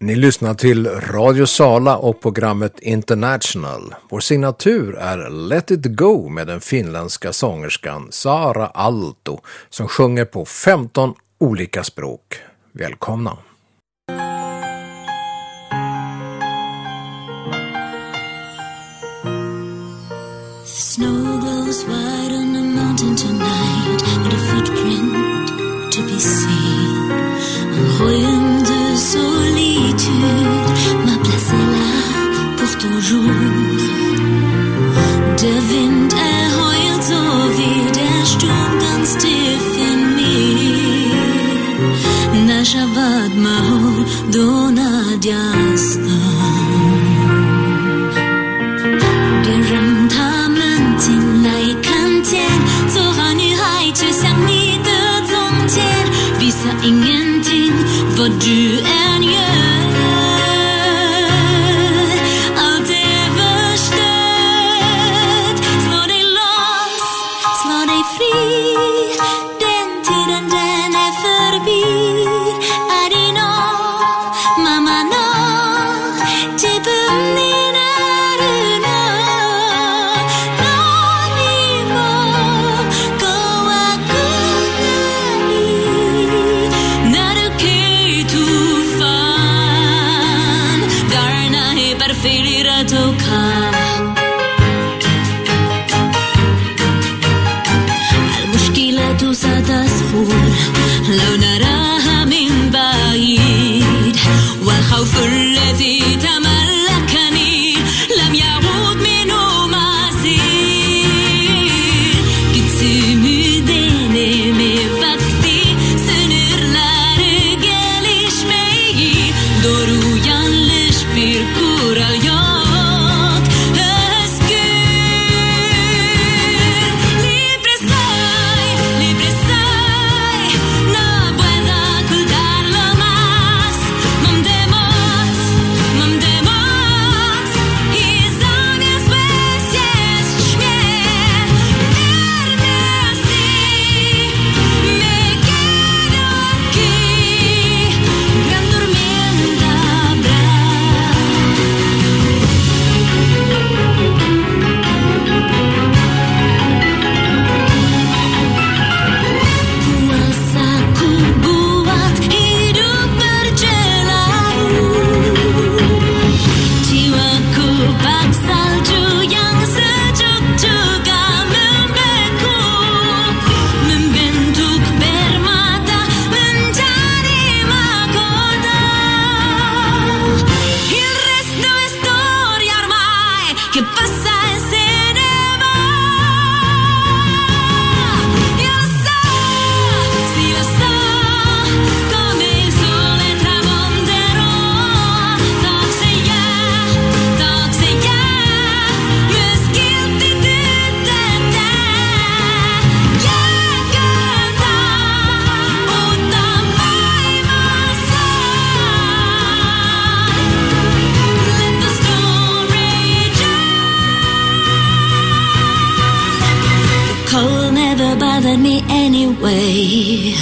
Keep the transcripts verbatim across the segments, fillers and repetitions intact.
Ni lyssnar till Radio Sala och programmet International. Vår signatur är Let It Go med den finländska sångerskan Sara Aalto som sjunger på femton olika språk. Välkomna! Snow glows white on the mountain tonight, with a footprint to be seen. Un royaume de solitude, ma place est là pour toujours. Der Wind er heult so wie der Sturm ganz tief in mir. Na Shabbat Mahor Donad Yastan. Der Ramtamen tin lai kan tien, så har ni hejt som ni död som tien. Visa ingenting vad du än gör. Allt är förstört. Slå dig loss, slå dig fri. Den tiden den är förbi. Är det nå, mamma nå. Typ umnin är du nå. Nå ni må gå och kunna i. När du kej tufan. Darna är perfilira toka. المشكلة ستزول لو نراها من بعيد والخوف الذي تملكني لم يعود منه مزيد Gitsimidene med vakti sınırlar gelişmeyi doğru yanlış bir kural yok özgür libre soy libre soy no puedo ocultarlo más mam demot mam demot i zamiast łez jest śmiech nerwiosi me quedo aquí gran tormenta habrá. Puasaku buat hidup berjelaru. Jiwaku bak salju yang sejuk juga membeku. Membentuk permata menjadi mahkota. Il resto è storia ormai che passa in cinema. Io lo so, sì lo so, come il sole tramonterò. Toxia, toxia, muskilti tytötä. Jääkötä uutta maailmassa. Let the story the cold never bothered me anyway.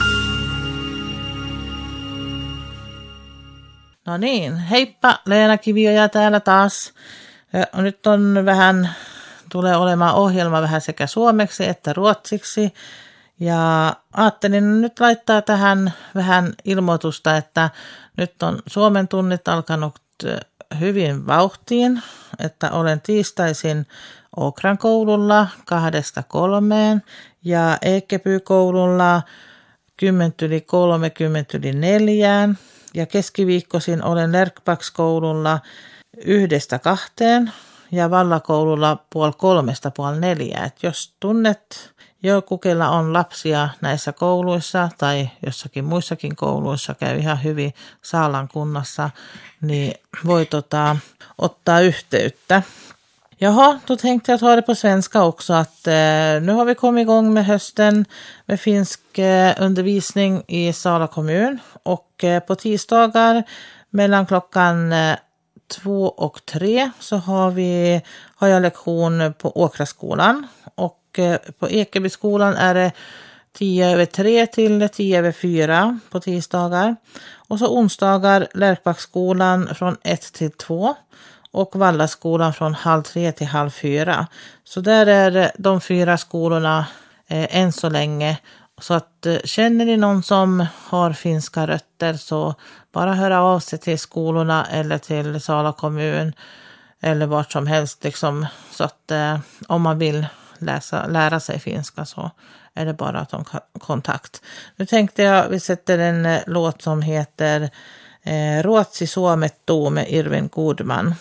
No niin, heippa, Leena Kivioja täällä taas. Ja nyt on vähän, tulee olemaan ohjelma vähän sekä suomeksi että ruotsiksi. Ja ajattelin nyt laittaa tähän vähän ilmoitusta, että nyt on Suomen tunnit alkanut hyvin vauhtiin, että olen tiistaisin Okran koululla kahdesta kolmeen ja Ekeby-koululla kymmentä yli kolme, kymmentä yli neljään. Ja keskiviikkoisin olen Lerkbaks-koululla yhdestä kahteen ja Vallakoululla puoli kolmesta puoli neljää. Et jos tunnet joku, kellä on lapsia näissä kouluissa tai jossakin muissakin kouluissa, käy ihan hyvin Saalan kunnassa, niin voi tota, ottaa yhteyttä. Jaha, då tänkte jag ta det på svenska också, att eh, nu har vi kommit igång med hösten med finsk eh, undervisning i Sala kommun, och eh, på tisdagar mellan klockan eh, två och tre så har, vi, har jag lektion på Åkraskolan, och eh, på Ekebyskolan är det tio över tre till tio över fyra på tisdagar. Och så onsdagar Lärkbackskolan från ett till två. Och Vallaskolan från halv tre till halv fyra. Så där är de fyra skolorna eh, än så länge. Så att eh, känner ni någon som har finska rötter så bara höra av sig till skolorna eller till Sala kommun. Eller vart som helst liksom. Så att eh, om man vill läsa, lära sig finska så är det bara att ta kontakt. Nu tänkte jag vi sätter en eh, låt som heter eh, Ruotsi suomettuu med Irvin Goodman.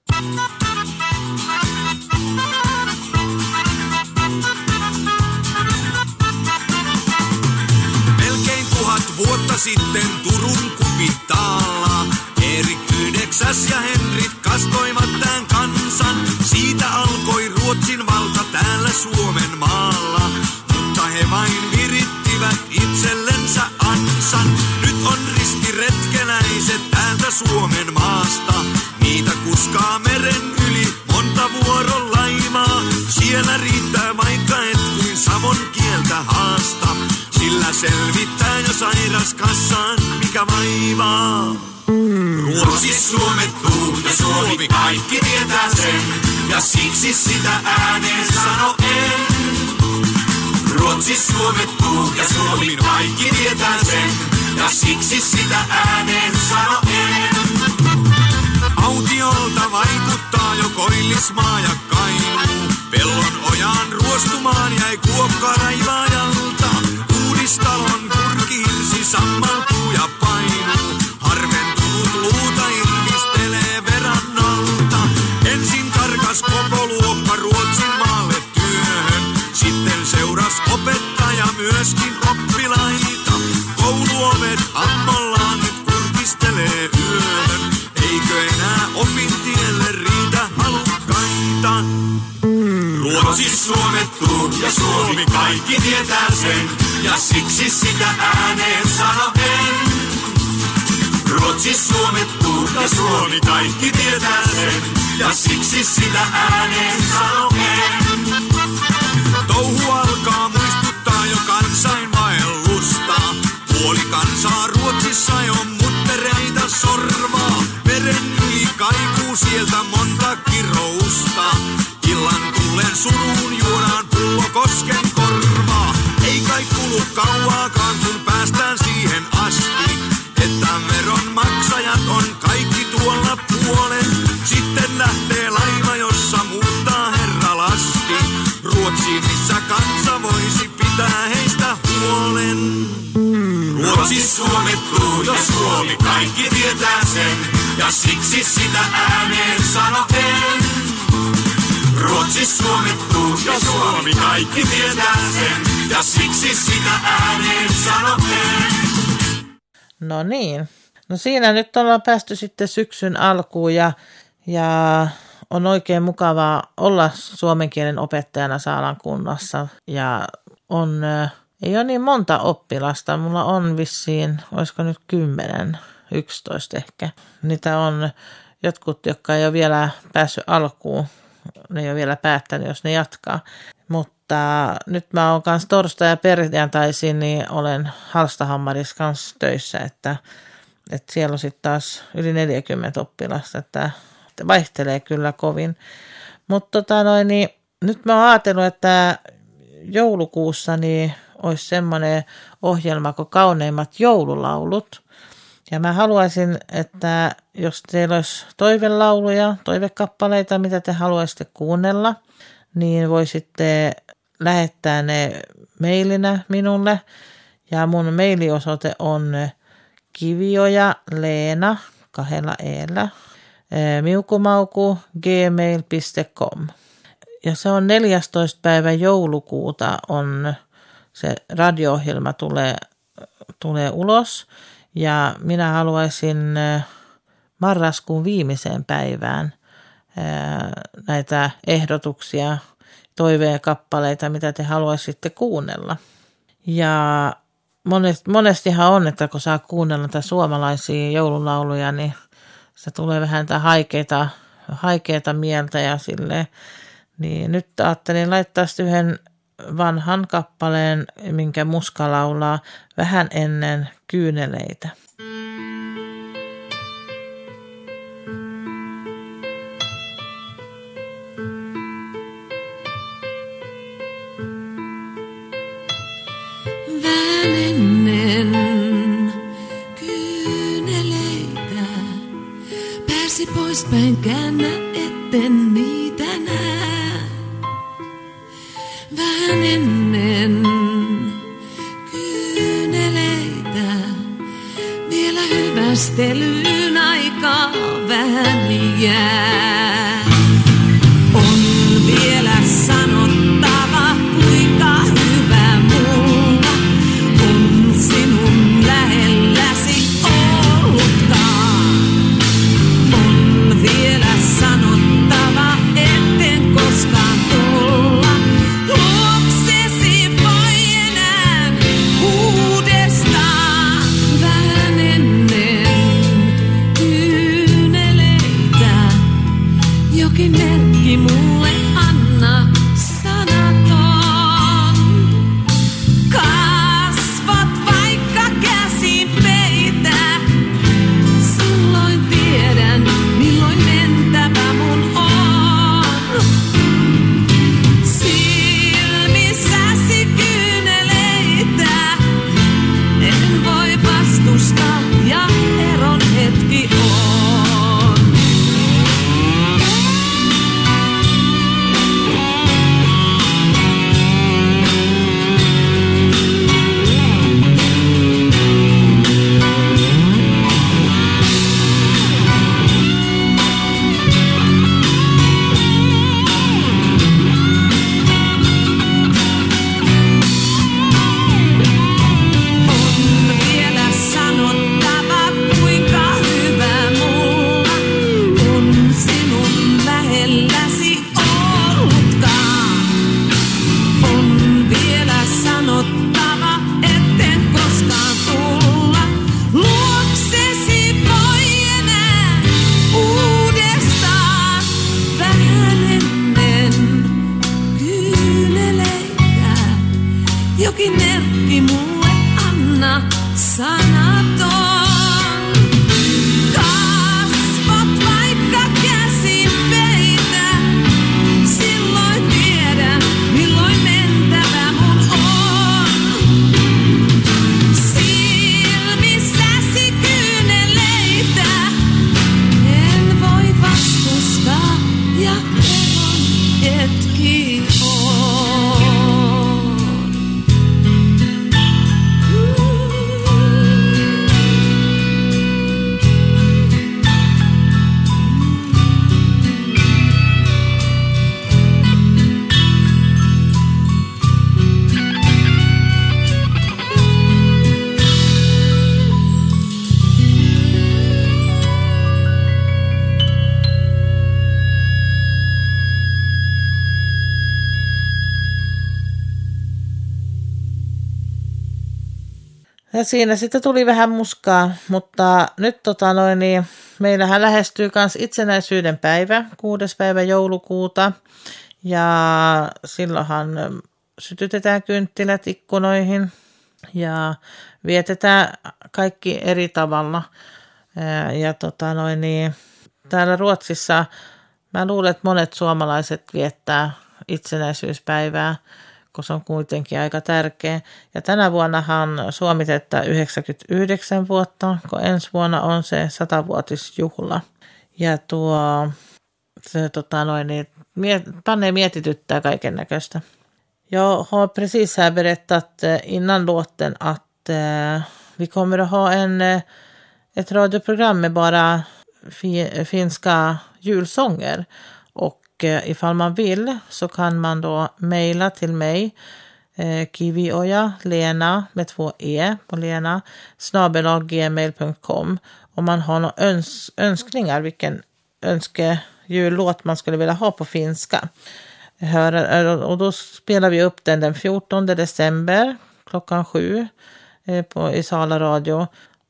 Melkein tuhat vuotta sitten Turun kupitaalla Erik yhdeksäs ja Henrik kastoivat tän kansan. Siitä alkoi Ruotsin valta täällä Suomen maalla. Mutta he vain virittivät itsellensä ansan. Nyt on ristiretkeläiset täältä Suomen maasta. Niitä kuskaa meren yli monta vuorolaimaa. Siellä riittää vaikka et kuin savon kieltä haasta. Sillä selvittää jo sairas kassaan mikä vaivaa. Ruotsi suomettuu ja Suomi kaikki tietää sen. Ja siksi sitä ääneen sano en. Ruotsi suomettuu ja Suomi kaikki tietää sen. Ja siksi sitä ääneen sano en. Autiolta vaikuttaa jo Koillismaa ja Kainuu. Pellon ojaan ruostumaan jäi kuokka raivaajalta. Uudistalon kurkihirsi sammaltuu ja painuu. Harventunut luuta irvistelee verannalta. Ensin karkas koko luokka Ruotsin maalle työhön. Sitten seuras opettaja myöskin oppilaita. Kouluovet ammollaan nyt kurkistelee yöhön. Eikö enää opintielle riitä halukkaita? Ruotsi suomettuu ja Suomi kaikki tietää sen. Ja siksi sitä ääneen sano en. Ruotsi suomettuu ja Suomi kaikki tietää sen. Ja siksi sitä ääneen sano en. Touhu alkaa muistuttaa jo kansainvaellusta. Puoli kansaa Ruotsissa jo muttereita sorvaa. Veren yli kaikuu sieltä monta kirousta. Illan tullen suruun juodaan pullo kosken korvaa. Ei kai kulu kauaakaan kun päästään siihen asti. Että veronmaksajat on kaikki tuolla puolen. Sitten lähtee laiva, jossa muuttaa herra lasti. Ruotsiin, missä kansa voisi pitää heistä huolen. Ruotsi suomettuu ja Suomi kaikki tietää sen. Ja siksi sitä ääneen sano en. Ruotsi suomettuu ja Suomi kaikki tietää sen. Ja siksi sitä ääneen sano en. No niin. No siinä nyt ollaan päästy sitten syksyn alkuun ja, ja on oikein mukavaa olla suomen kielen opettajana Saalan kunnassa. Ja on, ei ole niin monta oppilasta. Mulla on vissiin, olisiko nyt kymmenen, yksitoista ehkä. Niitä on jotkut, jotka ei ole vielä päässyt alkuun. Ne ei ole vielä päättänyt, jos ne jatkaa. Mutta nyt mä oon kanssa torstai- ja perjantaisin, niin olen Hallstahammarissa kanssa töissä, että, että siellä on sitten taas yli neljäkymmentä oppilasta, että vaihtelee kyllä kovin. Mutta tota noin, niin nyt mä oon ajatellut, että joulukuussa niin olisi semmoinen ohjelma kuin Kauneimmat joululaulut. Ja mä haluaisin, että jos teillä olisi toivelauluja, toivekappaleita, mitä te haluaisitte kuunnella, niin voisitte lähettää ne mailinä minulle. Ja mun mailiosoite on kivioja leena kahdella eellä miukumauku gmail piste com. Ja se on neljästoista päivä joulukuuta on se radio-ohjelma tulee, tulee ulos. Ja minä haluaisin marraskuun viimeiseen päivään näitä ehdotuksia, toiveen kappaleita, mitä te haluaisitte kuunnella. Ja monesti, monestihan on, että kun saa kuunnella näitä suomalaisia joululauluja, niin se tulee vähän haikeita, haikeita mieltä ja silleen. Niin nyt ajattelin laittaa yhden vanhan kappaleen, minkä Muska laulaa vähän ennen kyyneleitä. Vähän ennen kyyneleitä pääsi poispäin, käännä etten niitä näe. Vähän ennen kyyneleitä vielä hyvästelyyn aikaa vähän jää. On vielä sanottava, kuinka hyvä mulla on sinun lähelläsi ollutkaan. On vielä sanottava, etten koskaan tulla luoksesi voi enää uudestaan. Vähän ennen kyyneleitä jokin merkki mulle anna sanaton. Kasvot vaikka käsin peitä, silloin tiedän milloin mentävä mun on. Silmissäsi kyyneleitä en voi vastustaa ja eron hetki on. On vielä sanottava, kuinka hyvä mulla on sinun lähelläsi ollutkaan. On vielä sanottava, etten koskaan tulla luoksesi voi enää uudestaan. Vähän ennen kyyneleitä jokin merkki mulle anna sanaton. Kasvot vaikka käsin peitä, silloin tiedän milloin mentävä mun on. Silmissäsi kyyneleitä en voi vastustaa ja eron hetki on. Ja siinä sitten tuli vähän muskaa, mutta nyt tota noin, niin meillähän lähestyy myös itsenäisyyden päivä, kuudes päivä joulukuuta. Ja silloinhan sytytetään kynttilät ikkunoihin ja vietetään kaikki eri tavalla. Ja, ja tota noin, niin täällä Ruotsissa mä luulen, että monet suomalaiset viettää itsenäisyyspäivää, kun se on kuitenkin aika tärkeä. Ja tänä vuonnahan Suomi täyttää yhdeksänkymmentäyhdeksän vuotta, kun ensi vuonna on se satavuotisjuhla. Ja tuo, se tota noin, niin, miet, panee mietityttää kaiken näköistä. Jag har precis här berättat innan låten att eh, vi kommer att ha en, ett radioprogram med bara fi, finska julsånger. Och ifall man vill så kan man då mejla till mig eh, kivioja Lena med två e på Lena snabel-a gmail punkt com om man har några öns- önskningar vilken önskejullåt man skulle vilja ha på finska. Hör, och då spelar vi upp den den fjortonde december klockan sju eh, på, i Sala Radio och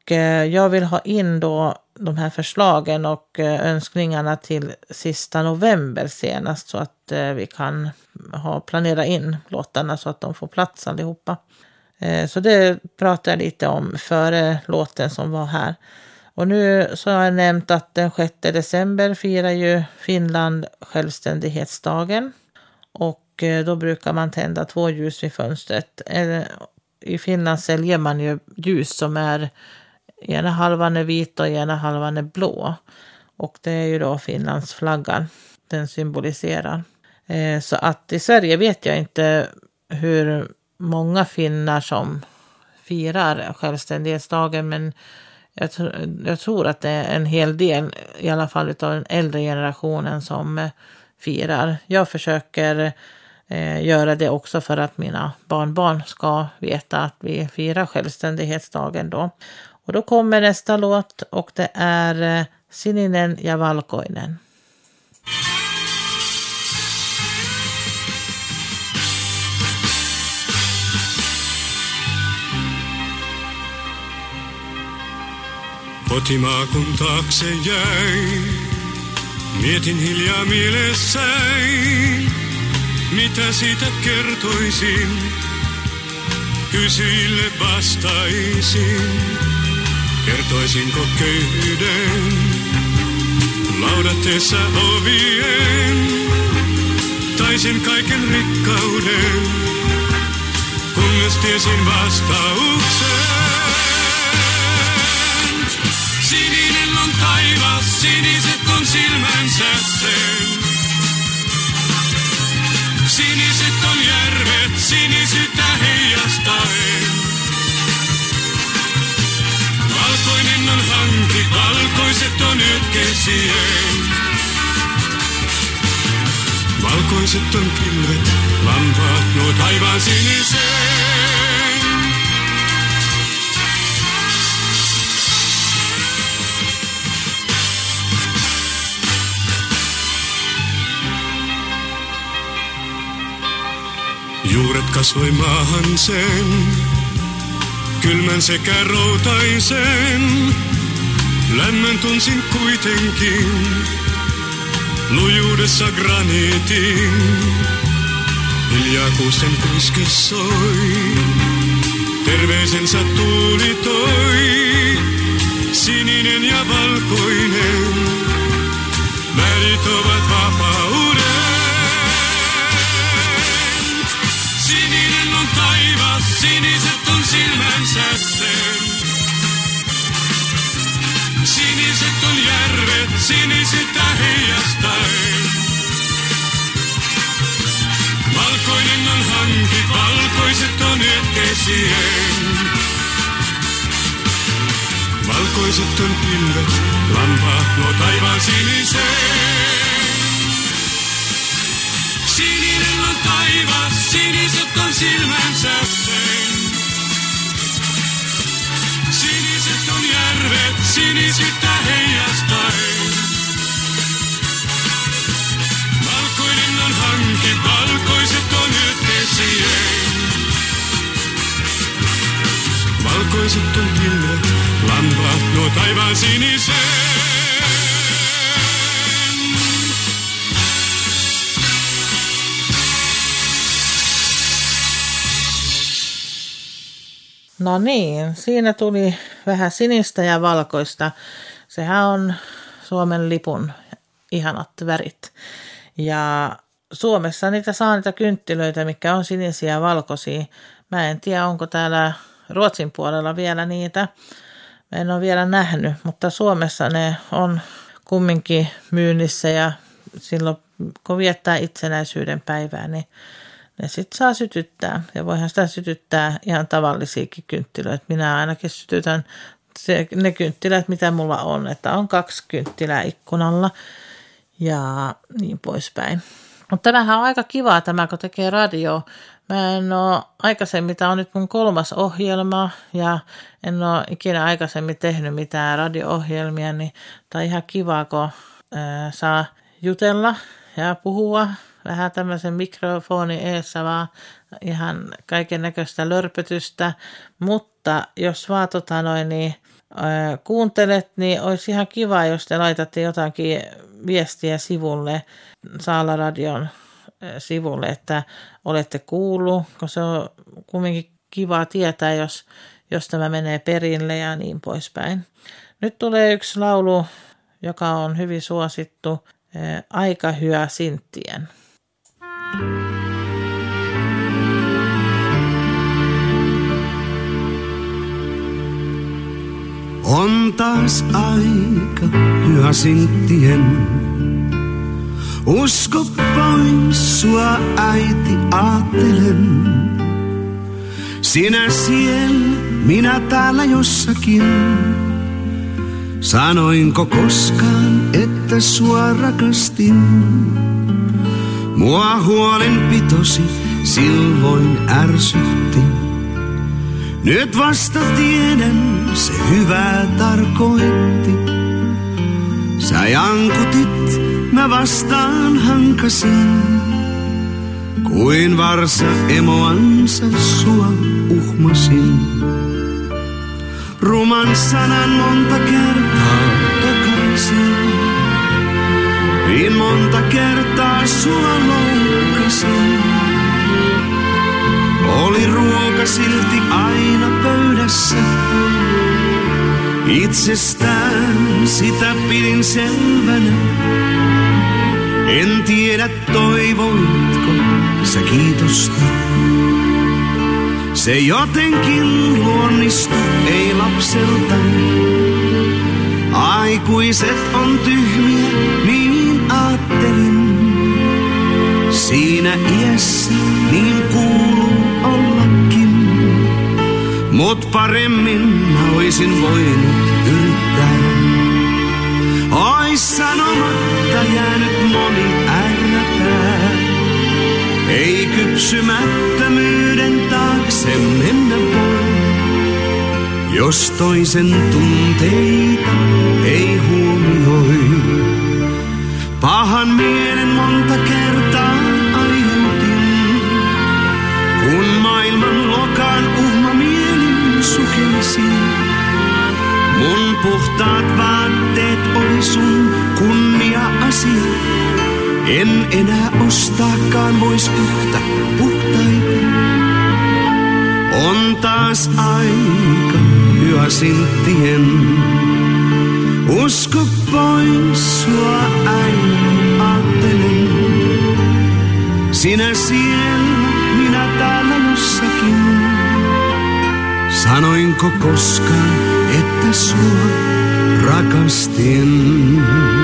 eh, jag vill ha in då de här förslagen och eh, önskningarna till sista november senast så att eh, vi kan ha, planera in låtarna så att de får plats allihopa. Eh, så det pratar jag lite om före låten som var här. Och nu så har jag nämnt att den sjätte december firar ju Finland självständighetsdagen. Och eh, då brukar man tända två ljus vid fönstret. Eh, I Finland säljer man ju ljus som är ena halvan är vit och ena halvan är blå. Och det är ju då Finlands flaggan den symboliserar. Eh, så att i Sverige vet jag inte hur många finnar som firar självständighetsdagen. Men jag, tr- jag tror att det är en hel del, i alla fall av den äldre generationen som eh, firar. Jag försöker eh, göra det också för att mina barnbarn ska veta att vi firar självständighetsdagen då. Och då kommer nästa låt och det är eh, Sininen ja valkoinen. Kotimaa kun taakse jäi, mietin hiljaa mielessäin, mitä siitä kertoisin, kysyjille vastaisin. Kertoisinko köyhyyden, laudatteessa ovien, tai sen kaiken rikkauden, kunnes tiesin vastauksen. Sininen on taivas, siniset on silmänsä sen. Siniset on järvet, sinisyyttä heijastaen. Valkoinen on hanki, valkoiset on yöt kesien. Valkoiset on pilvet, lampaat nuo taivaan siniseen. Juuret kasvoi maahan sen, kylmän sekä routaisen. Lämmön tunsin kuitenkin, lujuudessa graniitin. Hiljaa kuusten kuiske soi, terveisensä tuuli toi. Sininen ja valkoinen, värit ovat vapauden. Sininen on taivas, siniset on silmänsä sen. Siniset on järvet, sinisyyttä heijastaen. Valkoinen on hanki, valkoiset on yöt kesien. Valkoiset on pilvet, lampaat nuo taivaan siniseen. Sininen on taivas, siniset on silmänsä sen. Siniset on järvet, sinisyyttä heijastaen. Valkoinen on hanki, valkoiset on yöt kesien. Valkoiset on pilvet, lampaat nuo taivaan siniseen. No niin, siinä tuli vähän sinistä ja valkoista. Sehän on Suomen lipun ihanat värit. Ja Suomessa niitä saa niitä kynttilöitä, mikä on sinisiä ja valkoisia. Mä en tiedä, onko täällä Ruotsin puolella vielä niitä. Mä en ole vielä nähnyt, mutta Suomessa ne on kumminkin myynnissä ja silloin kun viettää itsenäisyyden päivää, niin ne sitten saa sytyttää. Ja voihan sitä sytyttää ihan tavallisiakin kynttilöitä. Minä ainakin sytytän se, ne kynttilät, mitä mulla on. Että on kaksi kynttilää ikkunalla ja niin poispäin. Mutta tämähän on aika kivaa tämä, kun tekee radio. Mä en ole aikaisemmin, tämä on nyt mun kolmas ohjelma ja en ole ikinä aikaisemmin tehnyt mitään radio-ohjelmia, niin tämä on ihan kivaa, kun ää, saa jutella ja puhua vähän tämmöisen mikrofonin eessä vaan ihan kaiken näköistä lörpötystä, mutta jos vaan tota noin, niin kuuntelet, niin olisi ihan kiva, jos te laitatte jotakin viestiä sivulle, Saala-radion sivulle, että olette kuullut, kun se on kumminkin kiva tietää, jos, jos tämä menee perille ja niin poispäin. Nyt tulee yksi laulu, joka on hyvin suosittu, Aika hyvä Sinttien. On taas aika hyasinttien, usko pois sua äiti aattelen. Sinä siellä, minä täällä jossakin. Sanoinko koskaan, että sua rakastin? Mua huolenpitosi silloin ärsytti. Nyt vasta tiedän, se hyvää tarkoitti. Sä jankutit, mä vastaan hankasin. Kuin varsa emoansa sua uhmasin. Ruman sanan monta kertaa takaisin. Niin monta kertaa sua loukkasin. Oli ruoka silti aina pöydässä. Itsestään sitä pidin selvänä. En tiedä toivoitko sä kiitosta. Se jotenkin luonnistu ei lapselta. Aikuiset on tyhmiä, niin aattelin. Siinä iässä niin kuuluu ollakin. Mut paremmin mä oisin voinut yrittää. Ois sanomatta jäänyt moni ärräpää. Ei kypsymättömyyden taakse mennä voi. Jos toisen tunteita ei huomioi. Pahan mielen monta kertaa aiheutin. Kun maailman lokaan uhma mielin sukelsin. Mun puhtaat vaatteet oli sun kunnia-asia. En enää ostaakaan vois yhtä puhtaita. On taas aika hyasinttien. Usko pois sua äiti aattelen. Sinä siellä, minä täällä jossakin. Sanoinko koskaan, että sua rakastin?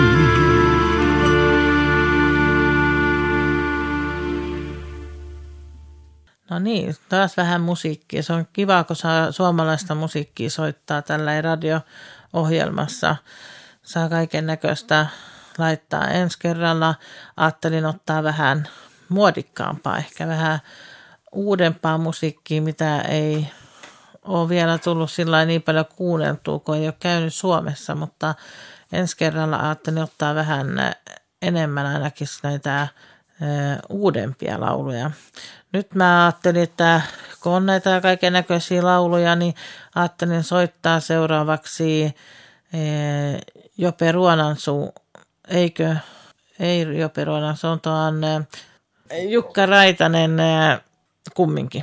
No niin, taas vähän musiikkia. Se on kiva, kun saa suomalaista musiikkia soittaa tällä radio-ohjelmassa. Saa kaiken näköistä laittaa ensi kerralla. Ajattelin ottaa vähän muodikkaampaa, ehkä vähän uudempaa musiikkia, mitä ei ole vielä tullut sillä niin paljon kuunneltua, kun ei ole käynyt Suomessa, mutta ensi kerralla ajattelin ottaa vähän enemmän ainakin näitä uudempia lauluja. Nyt mä ajattelin, että kun on näitä kaiken näköisiä lauluja, niin ajattelin soittaa seuraavaksi Jope Ruonansuu, eikö? Ei Jope Ruonansuu, on tuon Jukka Raitanen kumminkin.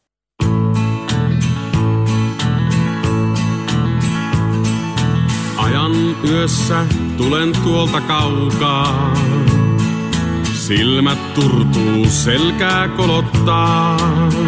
Ajan yössä tulen tuolta kaukaa. Silmät turtuu, selkää kolottaa.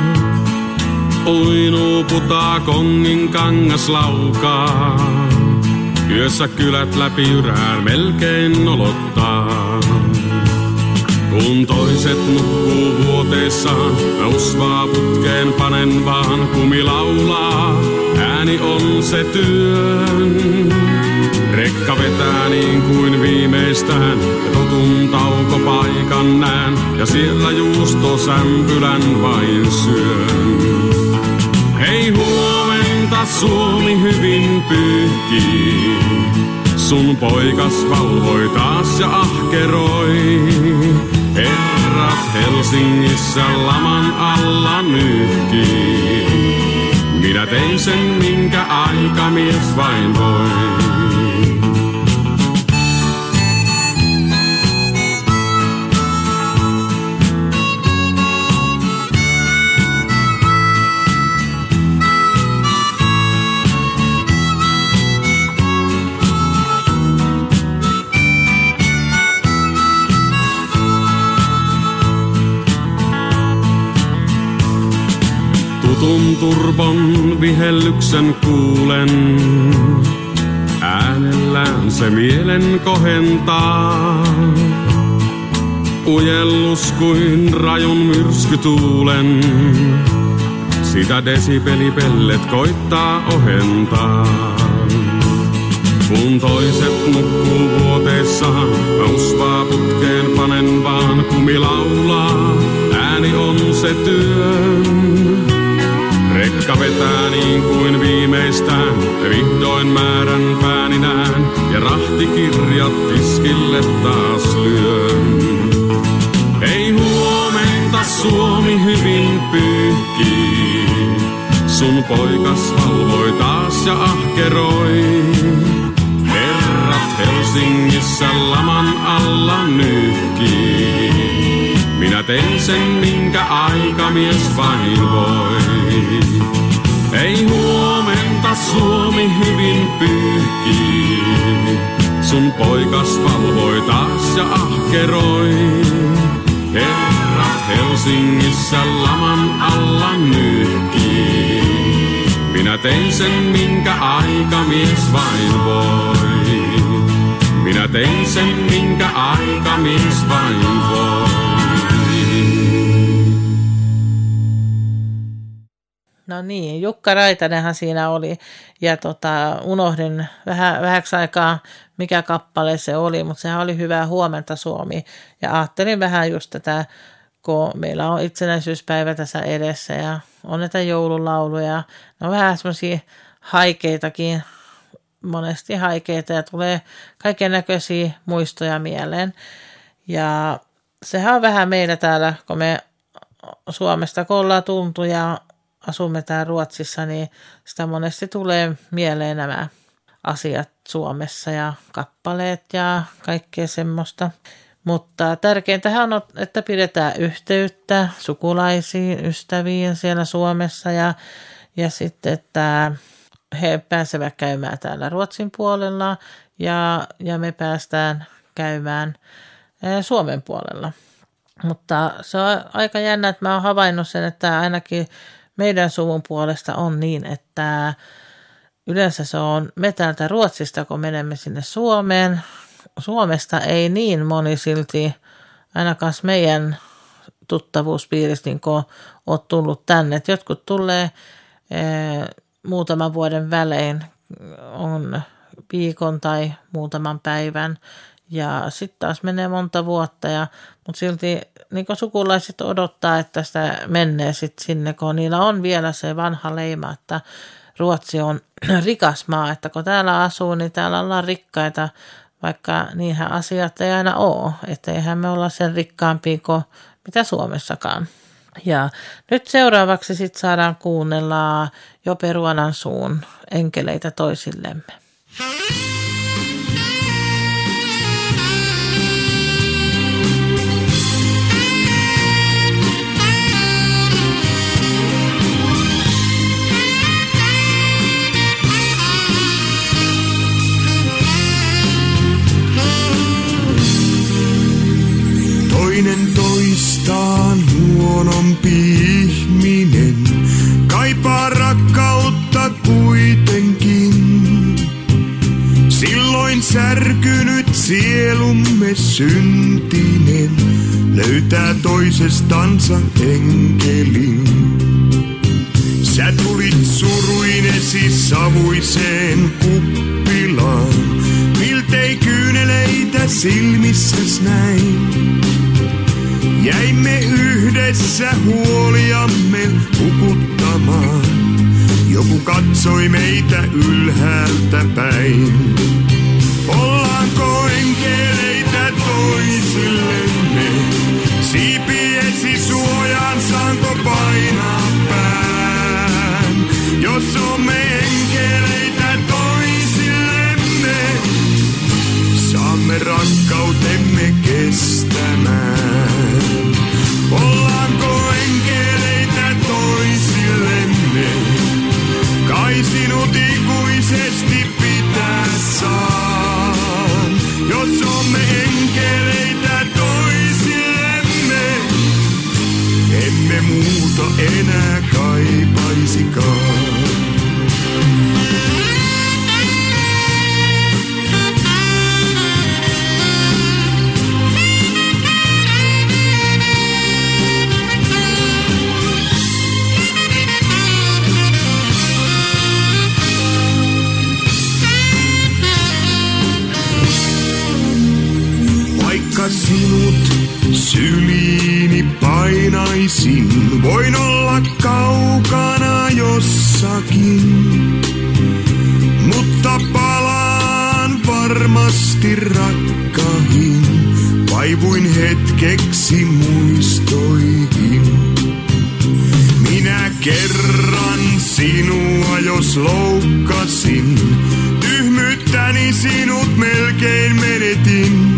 Uinuu putaa kongin kangas laukaa. Yössä kylät läpi yrään melkein nolottaa. Kun toiset nukkuu vuoteessaan, mä usvaa putkeen panen vaan. Kumi laulaa, ääni on se työn. Rekka vetää niin kuin viimeistään, ja totun taukopaikan näen, ja siellä juustosämpylän vain syön. Hei huomenta, Suomi hyvin pyyhkii, sun poikas valvoi taas ja ahkeroi. Herrat Helsingissä laman alla nyyhkii, Minä tein sen, minkä aikamies vain voi. Tutun turbon vihellyksen kuulen, äänellään se mielen kohentaa. Ujellus kuin rajun myrskytuulen, sitä desibelipellet koittaa ohentaa. Kun toiset nukkuu vuoteessaan, mä usvaa putkeen panen vaan kumi laulaa. Ääni on se työn. Rekka vetää niin kuin viimeistään, vihdoin määrän pääni nään, ja rahtikirjat tiskille taas lyön. Ei huomenta Suomi hyvin pyyhkii, sun poikas valvoi taas ja ahkeroi. Herrat Helsingissä laman alla nyyhkii, minä tein sen, minkä aikamies vain voi. Ei huomenta Suomi hyvin pyyhkii, sun poikas valvoi taas ja ahkeroi. Herrat Helsingissä laman alla nyyhkii, minä tein sen, minkä aikamies vain voi. Minä tein sen, minkä aikamies vain voi. No niin, Jukka Raitanenhan siinä oli, ja tota, unohdin vähän, vähäksi aikaa, mikä kappale se oli, mutta sehän oli Hyvää huomenta Suomi, ja ajattelin vähän just tätä, kun meillä on itsenäisyyspäivä tässä edessä, ja on näitä joululauluja, ne on vähän semmoisia haikeitakin, monesti haikeita, ja tulee kaiken näköisiä muistoja mieleen, ja sehän on vähän meillä täällä, kun me Suomesta kun ollaan tultu, ja asumme täällä Ruotsissa, niin sitä monesti tulee mieleen nämä asiat Suomessa ja kappaleet ja kaikkea semmoista. Mutta tärkeintähän on, että pidetään yhteyttä sukulaisiin, ystäviin siellä Suomessa ja, ja sitten, että he pääsevät käymään täällä Ruotsin puolella ja, ja me päästään käymään Suomen puolella. Mutta se on aika jännä, että mä oon havainnut sen, että ainakin meidän suvun puolesta on niin, että yleensä se on me täältä Ruotsista, kun menemme sinne Suomeen. Suomesta ei niin moni silti, ainakaan meidän tuttavuuspiiristä, niin kun on tullut tänne. Et jotkut tulee e, muutaman vuoden välein, on viikon tai muutaman päivän. Ja sitten taas menee monta vuotta, ja, mutta silti niin sukulaiset odottaa, että sitä menee sitten sinne, kun niillä on vielä se vanha leima, että Ruotsi on rikas maa, että kun täällä asuu, niin täällä ollaan rikkaita, vaikka niinhän asiat ei aina ole, että eihän me olla sen rikkaampia kuin mitä Suomessakaan. Ja nyt seuraavaksi sitten saadaan kuunnella Jope Ruonansuun Enkeleitä toisillemme. Toinen toistaan huonompi ihminen kaipaa rakkautta kuitenkin. Silloin särkynyt sielumme syntinen löytää toisestansa enkelin. Sä tulit suruinesi savuiseen kuppilaan, miltei kyyneleitä silmissäs näin. Jäimme yhdessä huoliamme hukuttamaan. Joku katsoi meitä ylhäältä päin. Ollaanko enkeleitä toisillemme? Siipiesi suojaan saanko painaa pään? Jos saamme rakkautemme kestämään. Ollaanko enkeleitä toisillemme? Kai sinut ikuisesti pitää saan. Jos olemme enkeleitä toisillemme, emme muuta enää kaipaisikaan. Vaikka sinut syliini painaisin, voin olla kaukana jossakin, mutta palaan varmasti rakkahin, vaivuin hetkeksi muistoihin. Minä kerran sinua jos loukkasin, tyhmyyttäni sinut melkein menetin.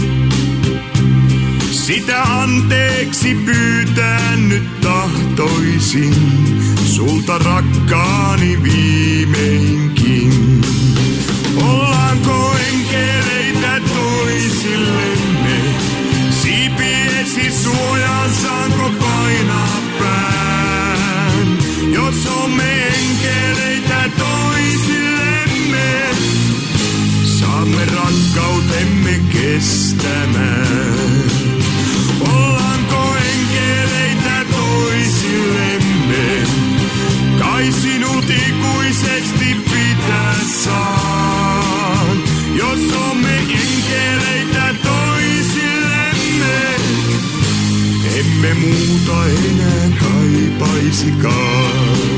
Sitä anteeksi pyytää nyt tahtoisin, sulta rakkaani viimeinkin. Ollaanko enkeleitä toisillemme? Siipiesi suojaan saanko painaa pään? Jos olemme enkeleitä toisillemme, saamme rakkautemme kestämään. Ollaanko enkeleitä toisillemme? Kai sinut ikuisesti pitää saan. Jos olemme enkeleitä toisillemme, emme muuta enää kaipaisikaan.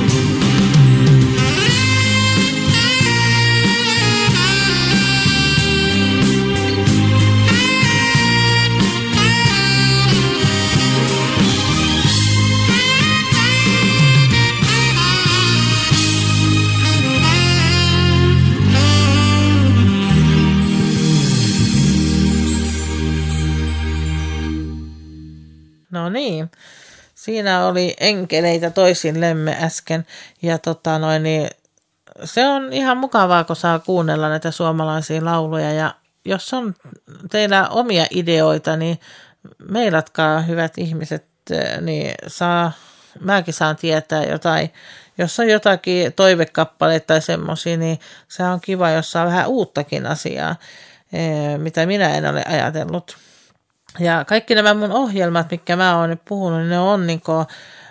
No niin, siinä oli enkeleitä toisillemme äsken ja tota noin, niin se on ihan mukavaa, kun saa kuunnella näitä suomalaisia lauluja ja jos on teillä omia ideoita, niin meilatkaa hyvät ihmiset, niin saa, mäkin saan tietää jotain, jos on jotakin toivekappaleita tai semmoisia, niin se on kiva, jos saa vähän uuttakin asiaa, mitä minä en ole ajatellut. Ja kaikki nämä mun ohjelmat, mitkä mä oon nyt puhunut, niin ne on niin kuin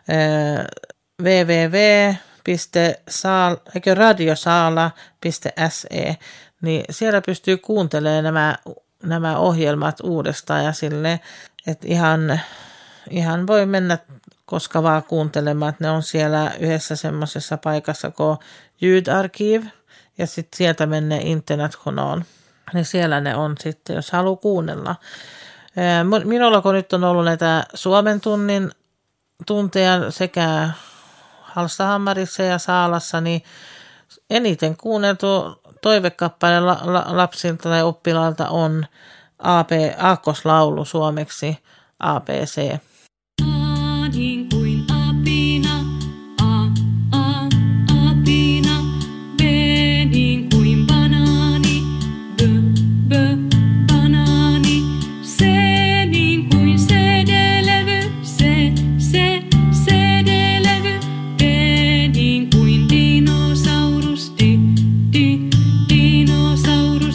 double-u double-u double-u piste radiosaala piste s e, niin siellä pystyy kuuntelemaan nämä, nämä ohjelmat uudestaan ja sille, että ihan, ihan voi mennä koska vaan kuuntelemaan, että ne on siellä yhdessä semmoisessa paikassa kuin Ljudarkiv ja sitten sieltä menee International, niin siellä ne on sitten, jos haluaa kuunnella. Minulla kun nyt on ollut näitä Suomen tunnin tunteja sekä Hallstahammarissa ja Saalassa, niin eniten kuunneltu toivekappale lapsilta tai oppilailta on A B, aakkoslaulu suomeksi A B C.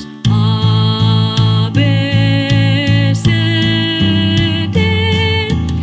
A, B, C, D.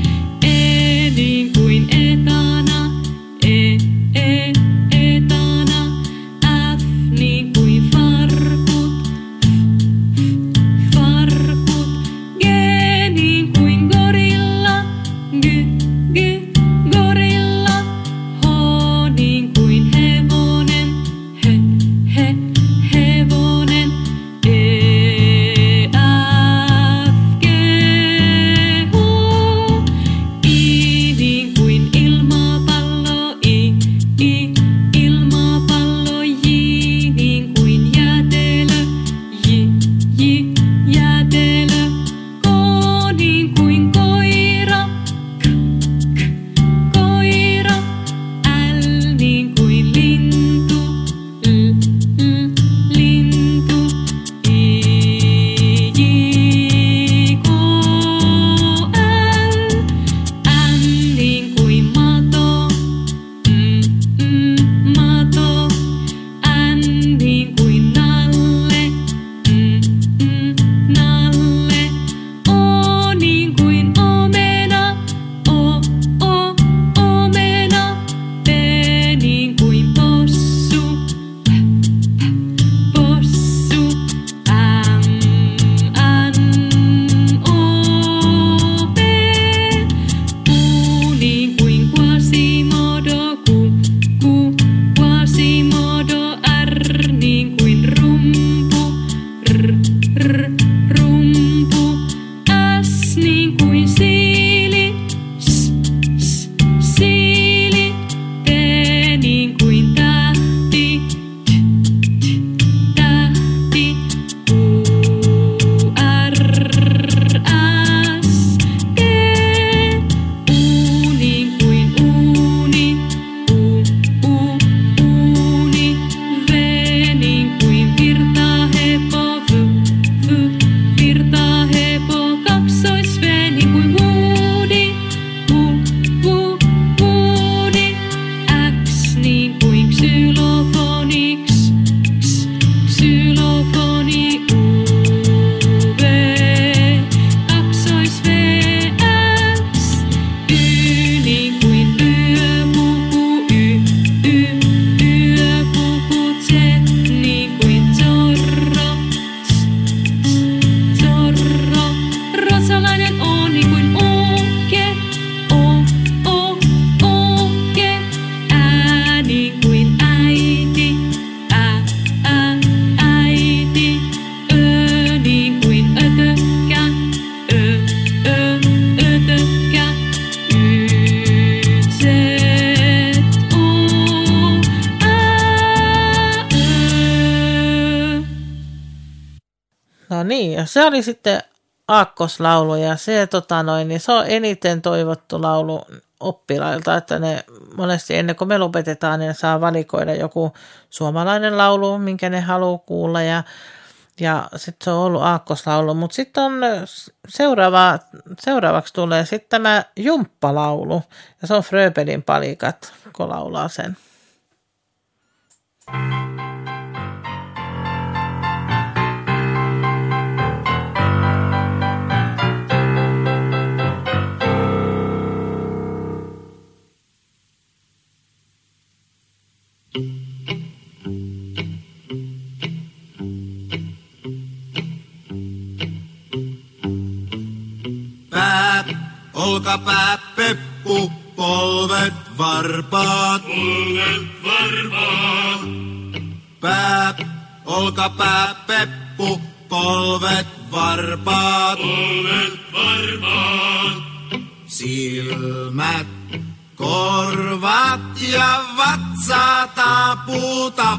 No niin, ja se oli sitten aakkoslaulu ja se, tota noin, niin se on eniten toivottu laulu oppilailta, että ne monesti ennen kuin me lopetetaan, niin ne saa valikoida joku suomalainen laulu, minkä ne haluaa kuulla ja, ja sitten se on ollut aakkoslaulu, mutta sitten on seuraava, seuraavaksi tulee sitten tämä jumppalaulu ja se on Fröbelin palikat, kun laulaa sen. Pää, olkapää, peppu, polvet, varpaat. Polvet, varpaat. Pää, olkapää, peppu, polvet, varpaat. Polvet, varpaat. Silmät, korvat ja vatsa taputa.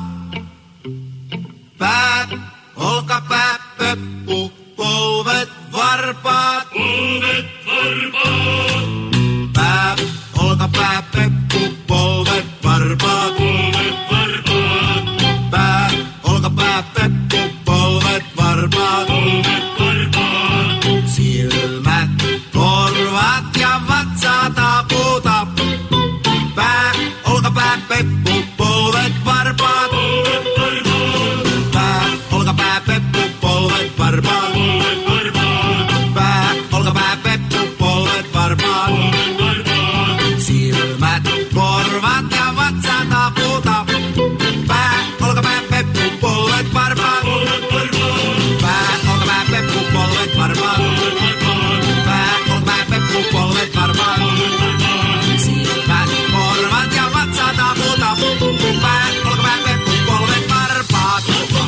Pää, olkapää, peppu, polvet, varpaat. Polvet, varpaat. Pää, olkapää, peppu, polvet, varpaat. Polvet, varpaat. Pää, olkapää, peppu, polvet, varpaat. Polvet, varpaat. Silmät, korvat ja vatsa taputa. Pää, olkapää, peppu, polvet, varpaat. Polvet, varpaat. Pää, olkapää, peppu, polvet, varpaat. Polvet, varpaat. Pää, olkapää, peppu, polvet, varpaat. Polvet, varpaat. Silmät, korvat ja vatsa taputa. Pää, olkapää, peppu, polvet, varpaat. Polvet, varpaat. Pää, olkapää, peppu, polvet, varpaat. Polvet, varpaat. Pää, olkapää, peppu, polvet, varpaat. Polvet, varpaat. Silmät, korvat ja vatsa taputa. Pää, olkapää, peppu, polvet, varpaat.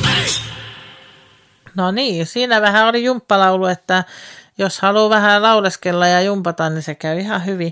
No niin, siinä vähän oli jumppalaulu, että jos haluaa vähän lauleskella ja jumpata, niin se käy ihan hyvin.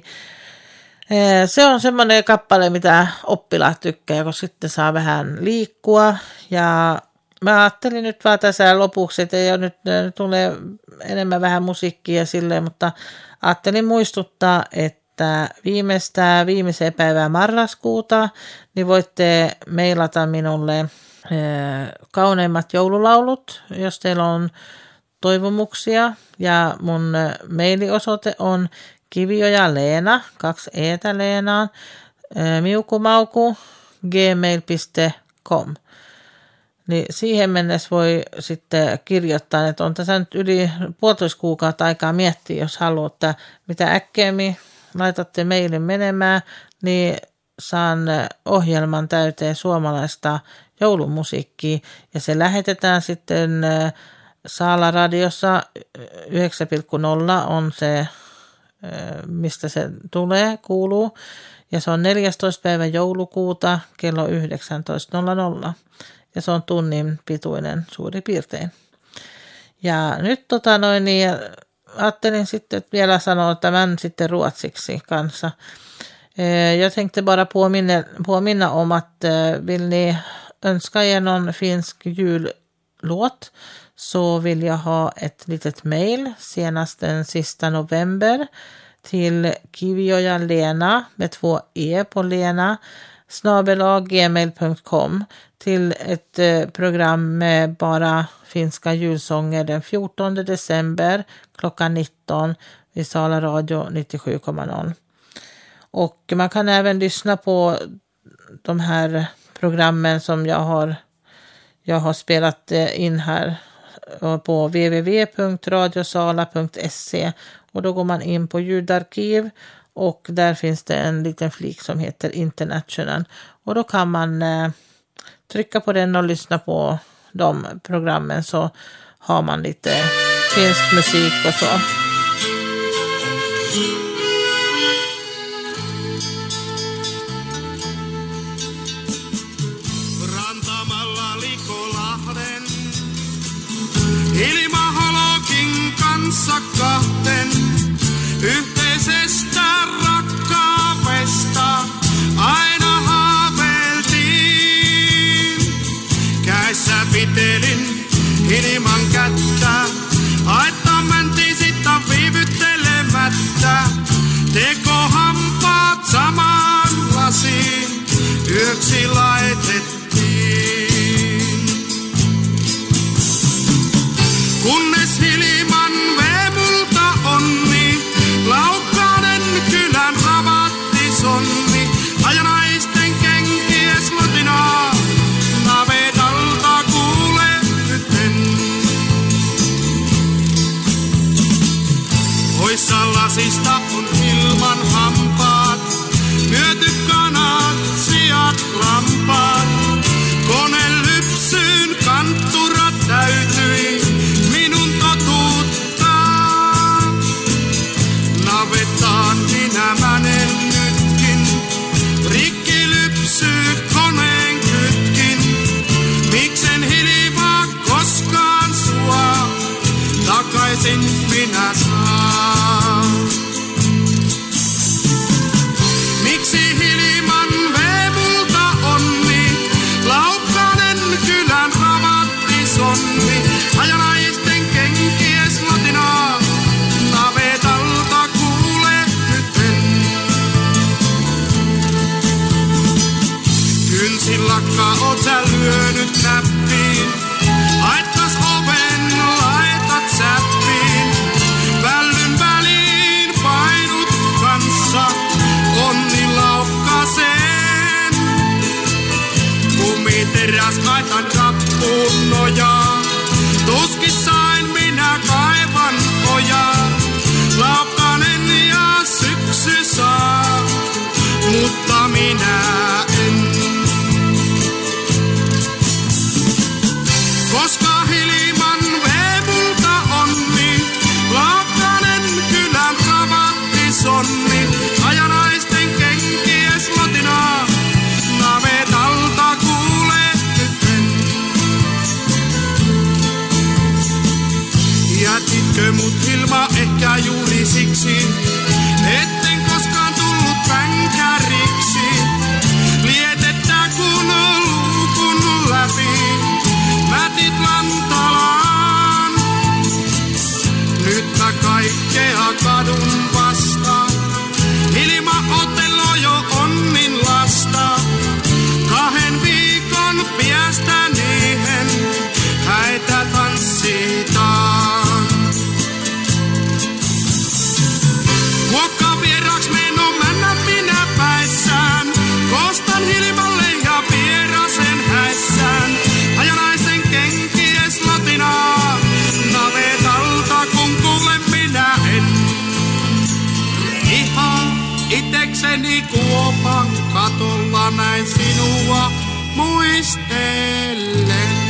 Se on semmoinen kappale, mitä oppilaat tykkää, kun sitten saa vähän liikkua. Ja mä ajattelin nyt vaan tässä lopuksi, että ei ole nyt, nyt tulee enemmän vähän musiikkia silleen, mutta ajattelin muistuttaa, että viimeistään viimeiseen päivään marraskuuta, niin voitte mailata minulle kauneimmat joululaulut, jos teillä on toivomuksia. Ja mun mailiosoite on Kivioja Leena, kaksi eetä Leenaan, miukumauku, gmail piste com. Niin siihen mennessä voi sitten kirjoittaa, että on tässä nyt yli puolitoista kuukautta aikaa miettiä, jos haluatte, mitä äkkeämmin laitatte mailin menemään, niin saan ohjelman täyteen suomalaista joulumusiikkia ja se lähetetään sitten Saala-radiossa yhdeksän pilkku nolla on se, mistä se tulee, kuuluu. Ja se on neljästoista päivä joulukuuta kello yhdeksäntoista nolla nolla. Ja se on tunnin pituinen suurin piirtein. Ja nyt tota noin, niin ajattelin sitten vielä sanoa tämän sitten ruotsiksi kanssa. Jag tänkte bara påminna, påminna om att vill ni önska er någon finsk jullåt så vill jag ha ett litet mail senast den sista november till Kivioja Lena med två e på Lena snabel-a gmail punkt com till ett program med bara finska julsånger den fjortonde december klockan nitton vid Sala Radio nittiosju komma noll. Och man kan även lyssna på de här programmen som jag har, jag har spelat in här på w w w punkt radiosala punkt se och då går man in på ljudarkiv och där finns det en liten flik som heter International och då kan man eh, trycka på den och lyssna på de programmen så har man lite finsk musik och så. Ilmaholokin kanssa kahden yhteisestä rakkaudesta aina haaveiltiin. Käissä pitelin ilman kättä Lasista on ilman hampaat, myöty kanat, siat, lampaat. Kone lypsyyn kantturat täytyi minun totuuttaa. Navettaan minä mänen nytkin, rikki lypsyy koneen kytkin. Miksen hiljaa koskaan sua, takaisin minä saan. Miksi hilman veemulta onni, Laukkanen kylän ravatti sonni, hajanaisten kenkies latinaa, navetalta kuule nytten. Kynsillakka oot sä lyönyt näppiin, haettas oven laitat säppiin, vällyn väliin painut kanssa, onni laukkaseen. Kumiteräs kaitan rappuun nojaa, tuskissain minä kaivan ojaa. Laukkanen ja syksy saa, mutta minä en. Koska hilman veemulta onni, Laukkanen kylän ravatti sonni, hajanaisten kenkies latinaa, navetalta kuule nytten. Jätitkö mut Hilma ehkä juuri siksi, etten koskaan tullut vänkäriksi? Lietettä kun on luukun läpi, mätit Lantalaan. Nyt mä kaikkea kadun vasta, Hilma Otello jo onnin lasta. Kahden viikon piestä niihin häitä tanssitaan. Kuokkaan vieraks meno männä minä päissään, koostan Hilmalle ja vierasen häissään. Hajanaisten kenkies latinaa, navetalta kun kuulen minä en. Ihan itekseni kuopan katolla näin sinua muistellen.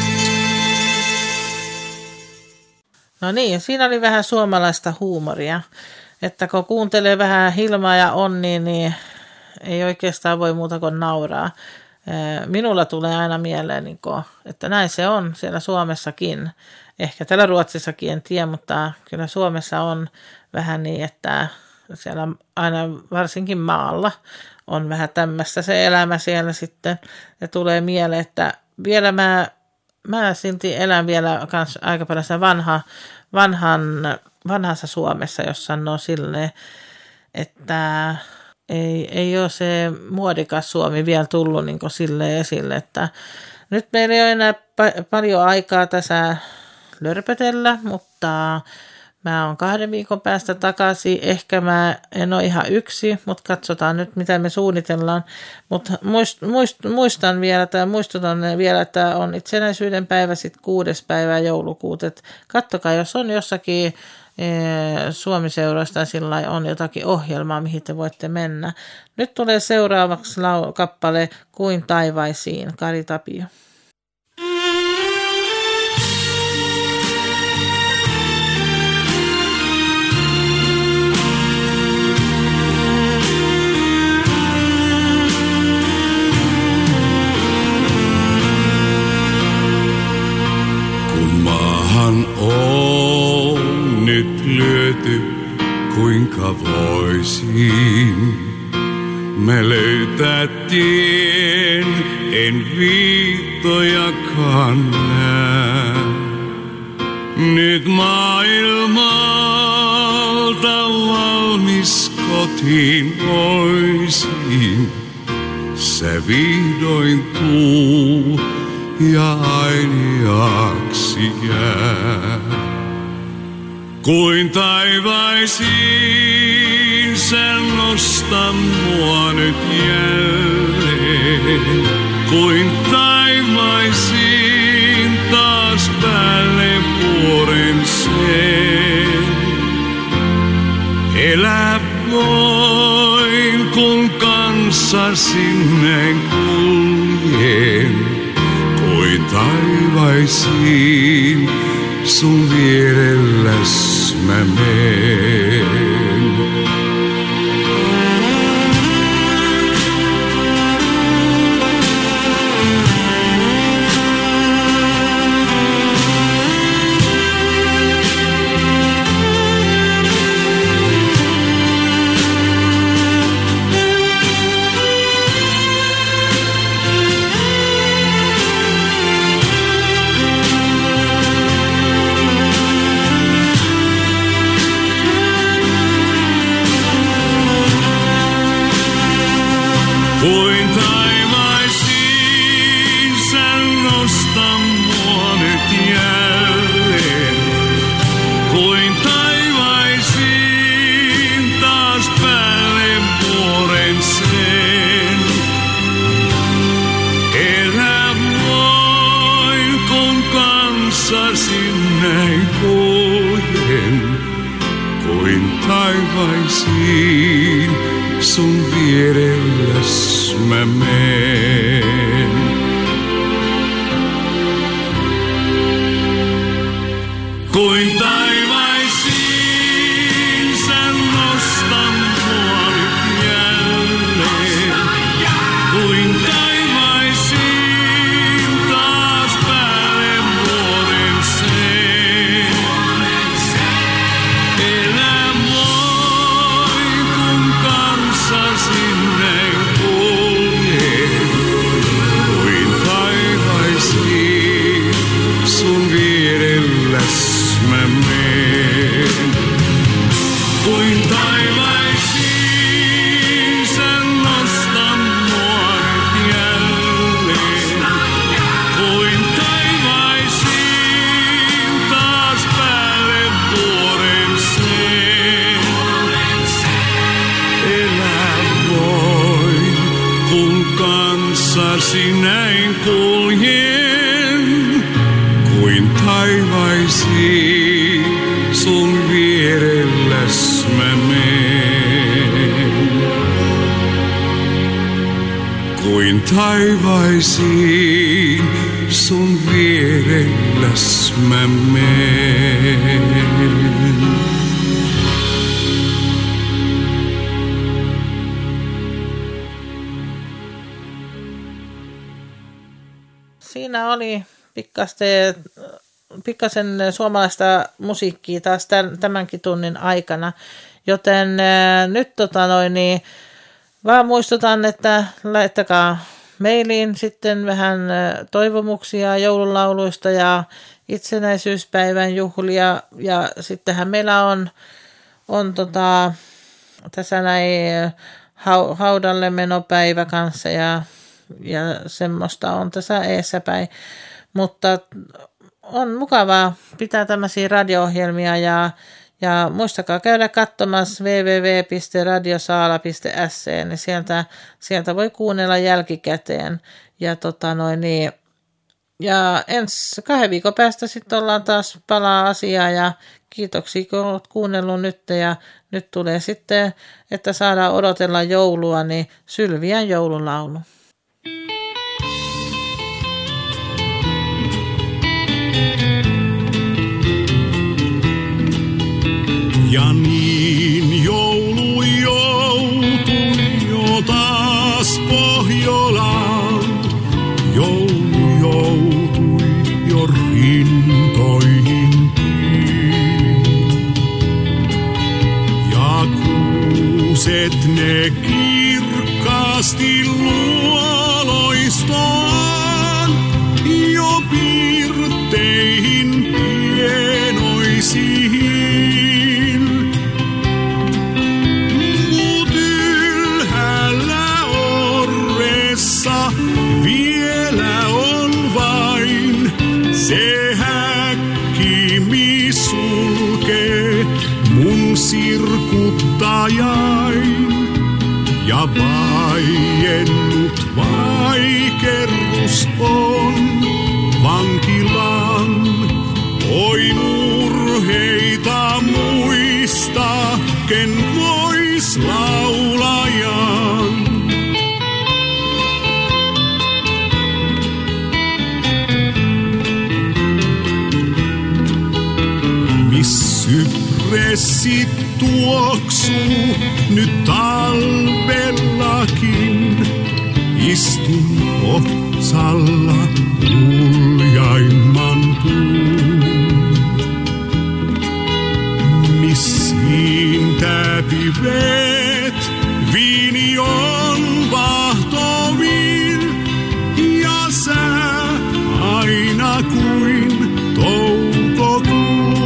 No niin, siinä oli vähän suomalaista huumoria. Että kun kuuntelee vähän Hilmaa ja Onni, niin ei oikeastaan voi muuta kuin nauraa. Minulla tulee aina mieleen, että näin se on siellä Suomessakin. Ehkä täällä Ruotsissakin, en tiedä, mutta kyllä Suomessa on vähän niin, että siellä aina varsinkin maalla on vähän tämmöistä se elämä siellä sitten. Ja tulee mieleen, että vielä mä, mä silti elän vielä kans aika paljon vanha, vanhan, vanhassa Suomessa, jos sanoo silleen, että ei, ei ole se muodikas Suomi vielä tullut niin kuin silleen esille, että nyt meillä ei ole enää pa- paljon aikaa tässä lörpötellä, mutta mä oon kahden viikon päästä takaisin. Ehkä mä en ole ihan yksi, mutta katsotaan nyt, mitä me suunnitellaan. Mutta muist, muist, muistan vielä, tai muistutan vielä, että on itsenäisyyden päivä sitten kuudes päivä joulukuuta. Et kattokaa, jos on jossakin e, Suomi-seuroista sillä on jotakin ohjelmaa, mihin te voitte mennä. Nyt tulee seuraavaksi lau- kappale Kuin taivaisiin, Kari Tapio. On nyt lyöty, kuinka voisin me löytää tien, en viittojakaan näe. Nyt maailmalta valmis kotiin voisin, se vihdoin tuu ja ainiaksi jää. Kuin taivaisiin sen nosta mua nyt jälleen. Kuin taivaisiin taas päälle puolen sen. elää voin, kun kanssasi näin kuljen. Kuin taivaisiin sun vierelläs mä meen. Kuin taivaisiin sä nostan mua nyt jälleen. Kuin taivaisiin taas päälle vuoren sen. Elää voin, kun kanssasi näin kuljen. Kuin taivaisiin sun vierelläs mä meen. Kuin taivaisiin sä nostan mua nyt jälleen. Kuin taivaisiin taas päälle vuoden sen. Elää voin, kun kanssasi näin kuljen. Kuin taivaisiin sun vierelläs mä meen. Kuin taivaisiin sä nostan mua nyt jälleen. Kuin taivaisiin taas päälle vuoren sen. Elää voin, kun kanssasi näin kuljen. Kuin taivaisiin sun vierelläs mä meen. Kuin taivaisiin sun vierelläs mä meen. Siinä oli pikkaste, pikkasen suomalaista musiikkia taas tämänkin tunnin aikana, joten ää, nyt tota noin, niin, vaan muistutan, että laittakaa mailiin sitten vähän ää, toivomuksia joululauluista ja itsenäisyyspäivän juhlia, ja sittenhän meillä on, on tota, tässä näin haudalle menopäivä kanssa ja Ja semmoista on tässä eessäpäin, mutta on mukavaa pitää tämmöisiä radio-ohjelmia ja, ja muistakaa käydä katsomassa double-u double-u double-u piste radiosaala piste s c, niin sieltä, sieltä voi kuunnella jälkikäteen. Ja, tota noin, niin, ja ensi kahden viikon päästä sitten ollaan taas palaa asiaa ja kiitoksia kun olet kuunnellut nyt ja nyt tulee sitten, että saadaan odotella joulua, niin Sylviän joululaulu. Ja niin joulu joutui jo taas Pohjolaan. Joulu joutui jo rintoihin. Ja kuuset ne kirkkaasti luoloistoaan jo pirteihin pienoisiin. Vielä on vain se häkkimi sulkee mun sirkuttajain. Ja vaiennut vaikerrus on vankilan. Oi murheita muista, ken voi. laulajan. Sypressi tuoksuu nyt talvellakin. Istun otsalla uljaimman puun. Missiin täpivet viini on vahtovin. Ja sää aina kuin toukokuun.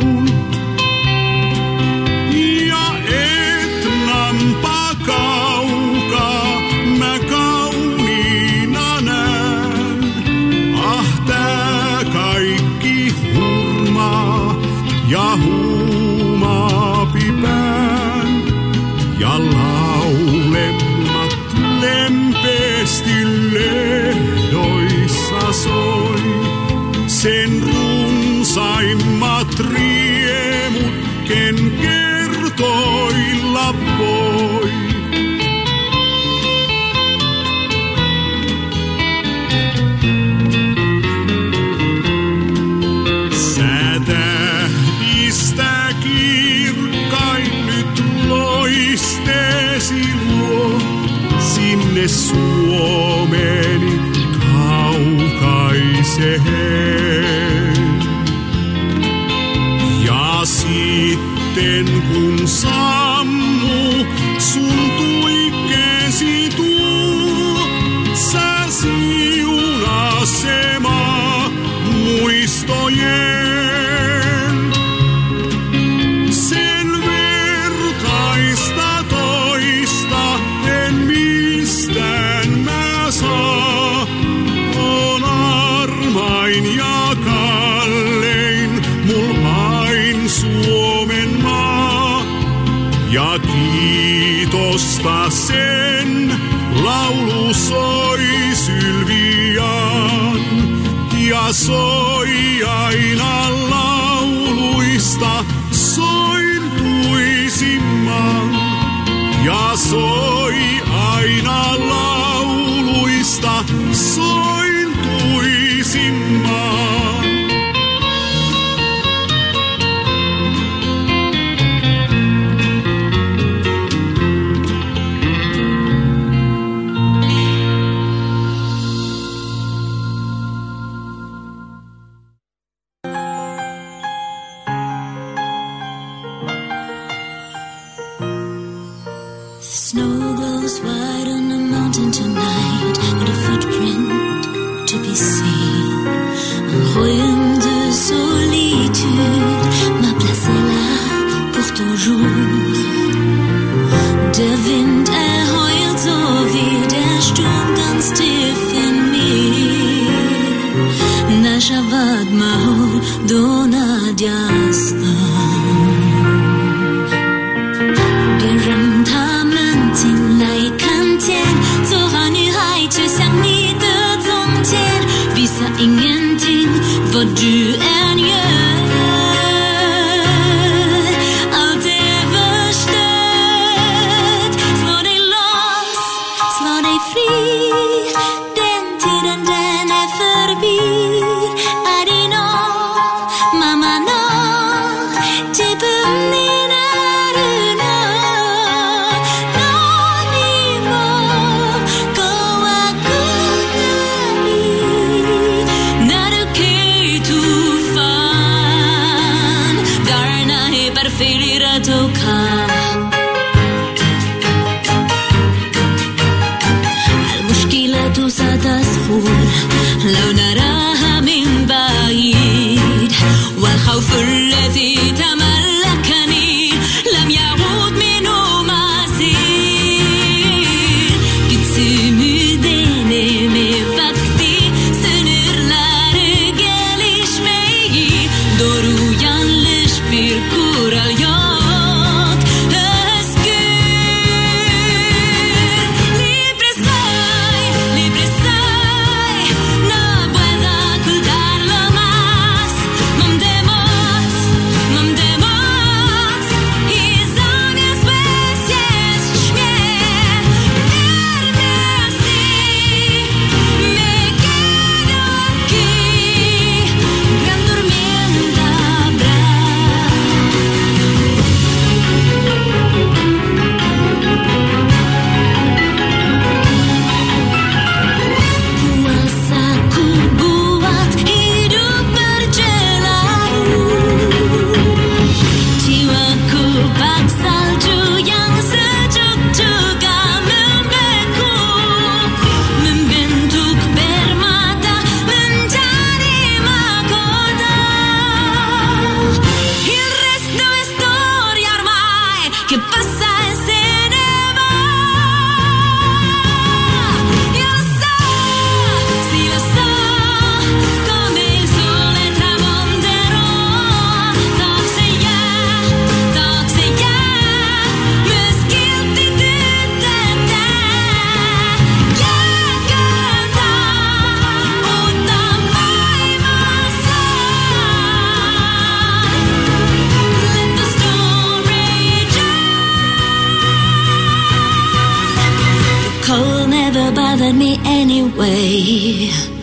Ja huumaa pipään ja laulemmat lempeästi lehdoissa soi. Sen runsaimmat riemut ken kertoilla voi. Sinne Suomeni kaukaiseen. Ja sitten kun sammuu sun tuikkeesi tuo, sä siunaa se maa muistojen. Ja kiitosta sen laulu soi sylvian. Ja soi aina lauluista sointuisimman. Ja soi aina lauluista sointuisimman. Doru yanlış bir kural yok. bothered me anyway.